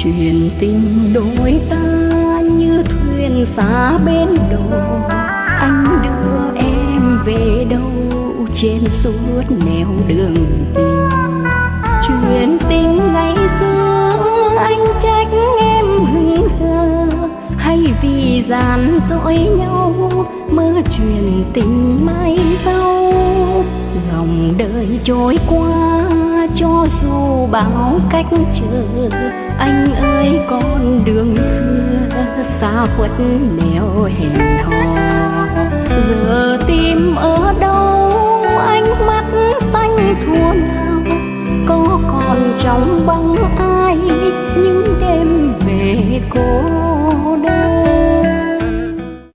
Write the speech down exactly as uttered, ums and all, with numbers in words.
Chuyện tình đôi ta như thuyền xa bên đò, anh đưa em về đâu trên suốt nẻo đường tình. Chuyện tình ngày xưa anh trách em hững hờ, hay vì gian dối nhau mơ chuyện tình mai sau. Dòng đời trôi qua cho dù bao cách chờ, anh ơi con đường xưa xa khuất nẻo hẹn hò. Giờ tim